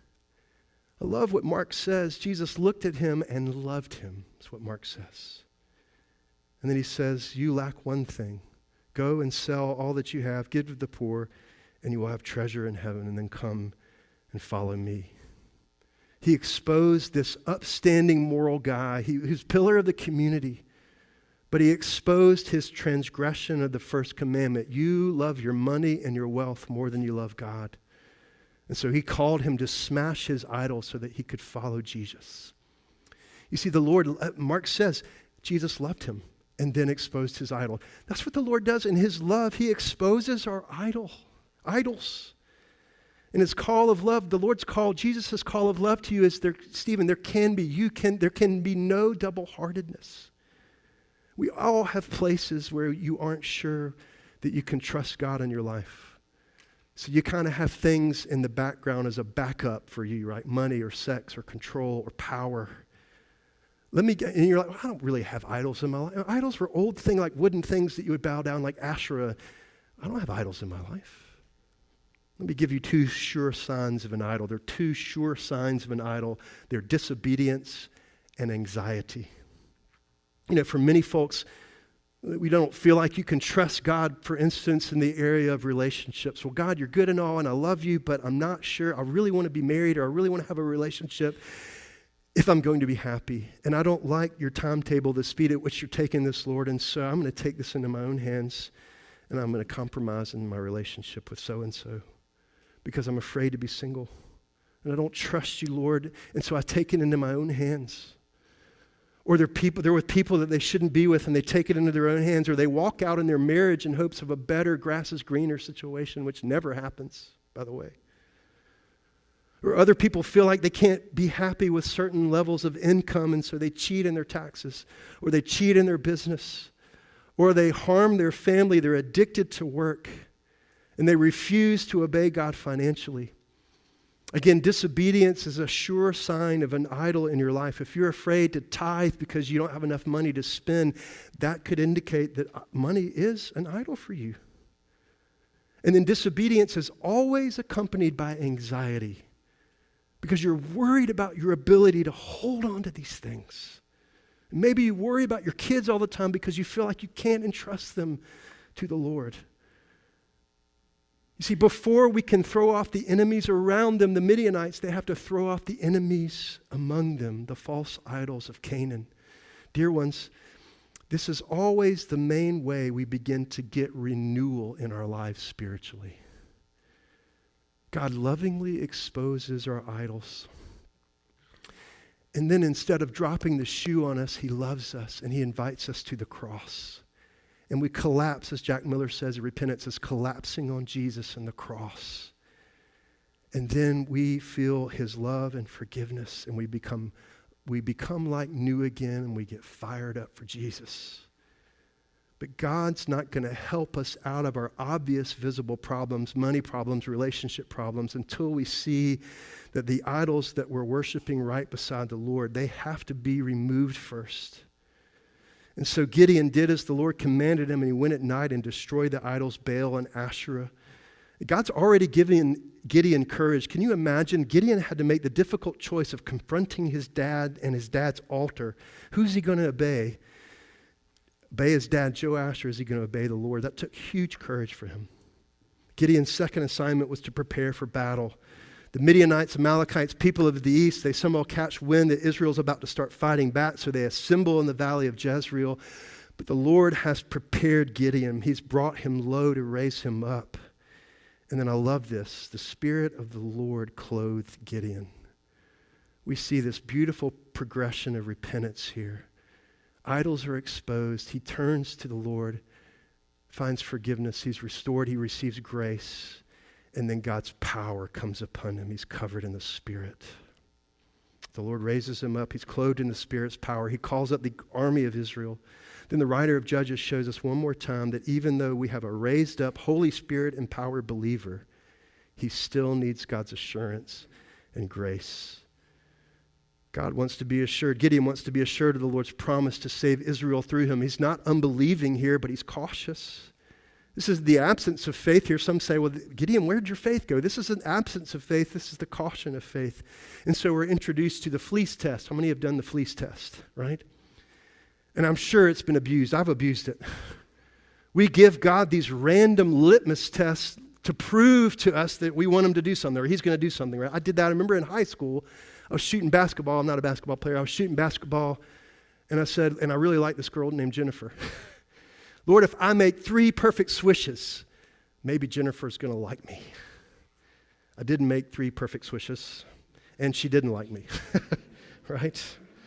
I love what Mark says. Jesus looked at him and loved him. That's what Mark says. And then he says, you lack one thing. Go and sell all that you have, give to the poor, and you will have treasure in heaven, and then come and follow me. He exposed this upstanding moral guy. He was pillar of the community. But he exposed his transgression of the first commandment. You love your money and your wealth more than you love God. And so he called him to smash his idol so that he could follow Jesus. You see, the Lord, Mark says, Jesus loved him and then exposed his idol. That's what the Lord does in his love. He exposes our idol, idols. In his call of love, the Lord's call, Jesus' call of love to you is there, Stephen, there can be, you can, there can be no double-heartedness. We all have places where you aren't sure that you can trust God in your life. So you kind of have things in the background as a backup for you, right? Money or sex or control or power. Let me get, and you're like, well, I don't really have idols in my life. Idols were old things like wooden things that you would bow down like Asherah. I don't have idols in my life. Let me give you two sure signs of an idol. There are two sure signs of an idol. They're disobedience and anxiety. You know, for many folks, we don't feel like you can trust God, for instance, in the area of relationships. Well, God, you're good and all, and I love you, but I'm not sure. I really want to be married, or I really want to have a relationship if I'm going to be happy. And I don't like your timetable, the speed at which you're taking this, Lord, and so I'm going to take this into my own hands. and I'm going to compromise in my relationship with so-and-so because I'm afraid to be single. And I don't trust you, Lord, and so I take it into my own hands. Or they're people, they're with people that they shouldn't be with, and they take it into their own hands, or they walk out in their marriage in hopes of a better, grass is greener situation, which never happens, by the way. Or other people feel like they can't be happy with certain levels of income, and so they cheat in their taxes, or they cheat in their business, or they harm their family. They're addicted to work, and they refuse to obey God financially. Again, disobedience is a sure sign of an idol in your life. If you're afraid to tithe because you don't have enough money to spend, that could indicate that money is an idol for you. And then disobedience is always accompanied by anxiety because you're worried about your ability to hold on to these things. Maybe you worry about your kids all the time because you feel like you can't entrust them to the Lord. You see, before we can throw off the enemies around them, the Midianites, they have to throw off the enemies among them, the false idols of Canaan. Dear ones, this is always the main way we begin to get renewal in our lives spiritually. God lovingly exposes our idols. And then instead of dropping the shoe on us, he loves us and he invites us to the cross. And we collapse, as Jack Miller says, repentance is collapsing on Jesus and the cross. And then we feel his love and forgiveness, and we become, we become like new again, and we get fired up for Jesus. But God's not going to help us out of our obvious visible problems, money problems, relationship problems, until we see that the idols that we're worshiping right beside the Lord, they have to be removed first. And so Gideon did as the Lord commanded him, and he went at night and destroyed the idols Baal and Asherah. God's already given Gideon courage. Can you imagine? Gideon had to make the difficult choice of confronting his dad and his dad's altar. Who's he going to obey? Obey his dad, Joash, or is he going to obey the Lord? That took huge courage for him. Gideon's second assignment was to prepare for battle. The Midianites, Amalekites, people of the east, they somehow catch wind that Israel's about to start fighting back, so they assemble in the valley of Jezreel. But the Lord has prepared Gideon. He's brought him low to raise him up. And then I love this. The Spirit of the Lord clothed Gideon. We see this beautiful progression of repentance here. Idols are exposed. He turns to the Lord, finds forgiveness. He's restored. He receives grace. And then God's power comes upon him. He's covered in the Spirit. The Lord raises him up. He's clothed in the Spirit's power. He calls up the army of Israel. Then the writer of Judges shows us one more time that even though we have a raised up, Holy Spirit empowered believer, he still needs God's assurance and grace. God wants to be assured. Gideon wants to be assured of the Lord's promise to save Israel through him. He's not unbelieving here, but he's cautious. This is the absence of faith here. Some say, well, Gideon, where'd your faith go? This is an absence of faith. This is the caution of faith. And so we're introduced to the fleece test. How many have done the fleece test, right? And I'm sure it's been abused. I've abused it. We give God these random litmus tests to prove to us that we want him to do something, or he's going to do something, right? I did that. I remember in high school, I was shooting basketball. I'm not a basketball player. I was shooting basketball, and I said, and I really like this girl named Jennifer. Lord, if I make three perfect swishes, maybe Jennifer's going to like me. I didn't make three perfect swishes, and she didn't like me, right?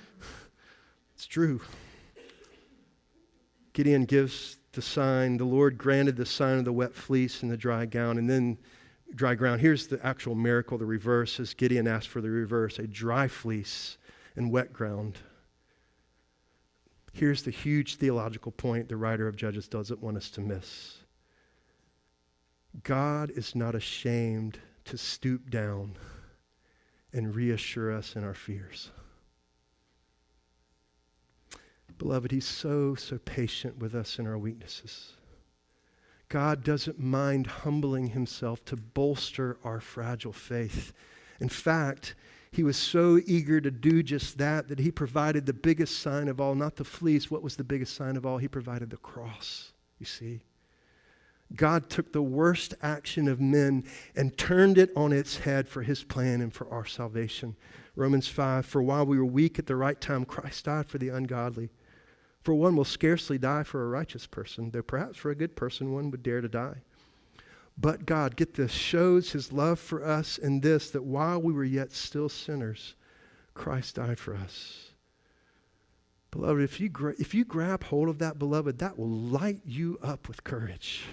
It's true. Gideon gives the sign. The Lord granted the sign of the wet fleece and the dry gown, and then dry ground. Here's the actual miracle, the reverse, as Gideon asked for the reverse, a dry fleece and wet ground. Here's the huge theological point the writer of Judges doesn't want us to miss. God is not ashamed to stoop down and reassure us in our fears. Beloved, he's so, so patient with us in our weaknesses. God doesn't mind humbling himself to bolster our fragile faith. In fact, he was so eager to do just that, that he provided the biggest sign of all, not the fleece. What was the biggest sign of all? He provided the cross, you see. God took the worst action of men and turned it on its head for his plan and for our salvation. Romans five, for while we were weak at the right time, Christ died for the ungodly. For one will scarcely die for a righteous person, though perhaps for a good person one would dare to die. But God, get this, shows his love for us in this, that while we were yet still sinners, Christ died for us. Beloved, if you, gra- if you grab hold of that, beloved, that will light you up with courage.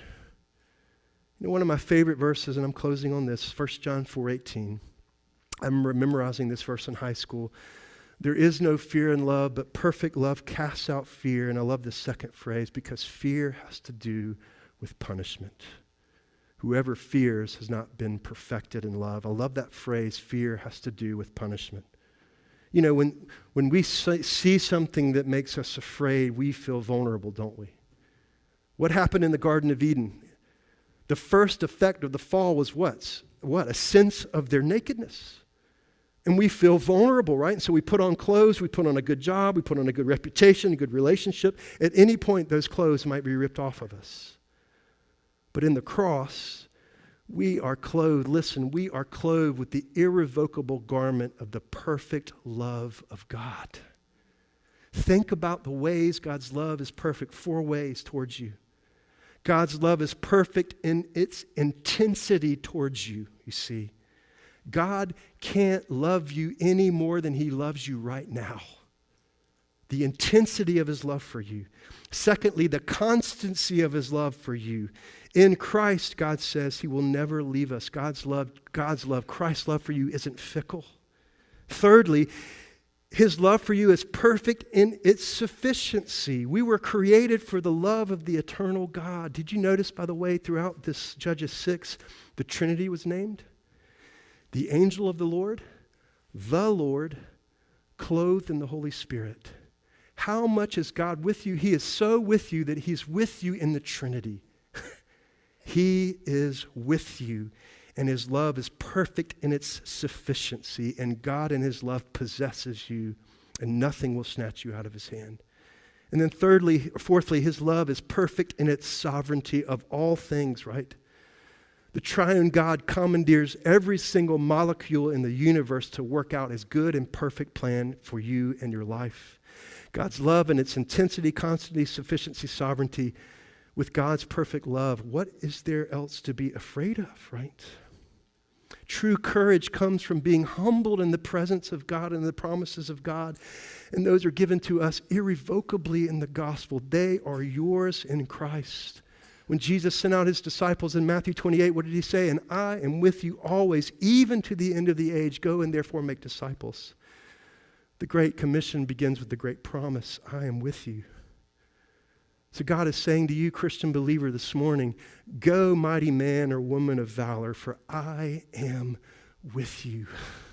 You know, one of my favorite verses, and I'm closing on this, First John four eighteen. I remember memorizing this verse in high school. There is no fear in love, but perfect love casts out fear. And I love the second phrase, because fear has to do with punishment. Whoever fears has not been perfected in love. I love that phrase, fear has to do with punishment. You know, when, when we see something that makes us afraid, we feel vulnerable, don't we? What happened in the Garden of Eden? The first effect of the fall was what? What? A sense of their nakedness. And we feel vulnerable, right? And so we put on clothes, we put on a good job, we put on a good reputation, a good relationship. At any point, those clothes might be ripped off of us. But in the cross, we are clothed, listen, we are clothed with the irrevocable garment of the perfect love of God. Think about the ways God's love is perfect. Four ways towards you. God's love is perfect in its intensity towards you, you see. God can't love you any more than he loves you right now. The intensity of his love for you. Secondly, the constancy of his love for you. In Christ, God says he will never leave us. God's love, God's love, Christ's love for you isn't fickle. Thirdly, his love for you is perfect in its sufficiency. We were created for the love of the eternal God. Did you notice, by the way, throughout this Judges six, the Trinity was named? The angel of the Lord, the Lord, clothed in the Holy Spirit. How much is God with you? He is so with you that he's with you in the Trinity. He is with you, and his love is perfect in its sufficiency, and God in his love possesses you, and nothing will snatch you out of his hand. And then thirdly, fourthly, his love is perfect in its sovereignty of all things, right? The triune God commandeers every single molecule in the universe to work out his good and perfect plan for you and your life. God's love and its intensity, constancy, sufficiency, sovereignty. With God's perfect love, what is there else to be afraid of, right? True courage comes from being humbled in the presence of God and the promises of God. And those are given to us irrevocably in the gospel. They are yours in Christ. When Jesus sent out his disciples in Matthew twenty-eight, what did he say? And I am with you always, even to the end of the age. Go and therefore make disciples. The Great Commission begins with the great promise, I am with you. So God is saying to you, Christian believer, this morning, go, mighty man or woman of valor, for I am with you.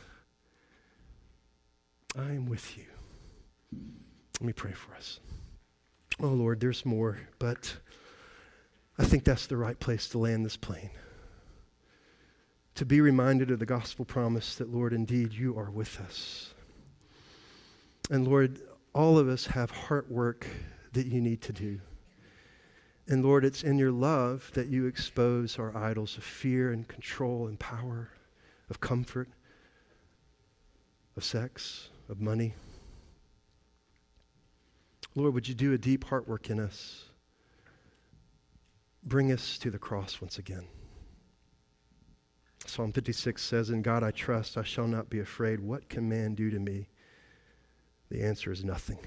I am with you. Let me pray for us. Oh, Lord, there's more, but I think that's the right place to land this plane. To be reminded of the gospel promise that, Lord, indeed, you are with us. And Lord, all of us have heart work that you need to do. And Lord, it's in your love that you expose our idols of fear and control and power, of comfort, of sex, of money. Lord, would you do a deep heart work in us? Bring us to the cross once again. Psalm fifty-six says, in God I trust, I shall not be afraid. What can man do to me? The answer is nothing.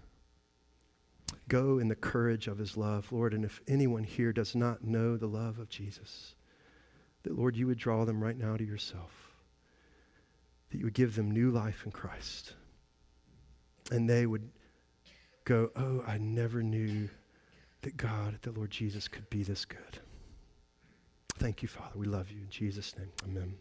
Go in the courage of his love, Lord, and if anyone here does not know the love of Jesus, that, Lord, you would draw them right now to yourself, that you would give them new life in Christ, and they would go, oh, I never knew that God, that Lord Jesus could be this good. Thank you, Father. We love you. In Jesus' name, amen.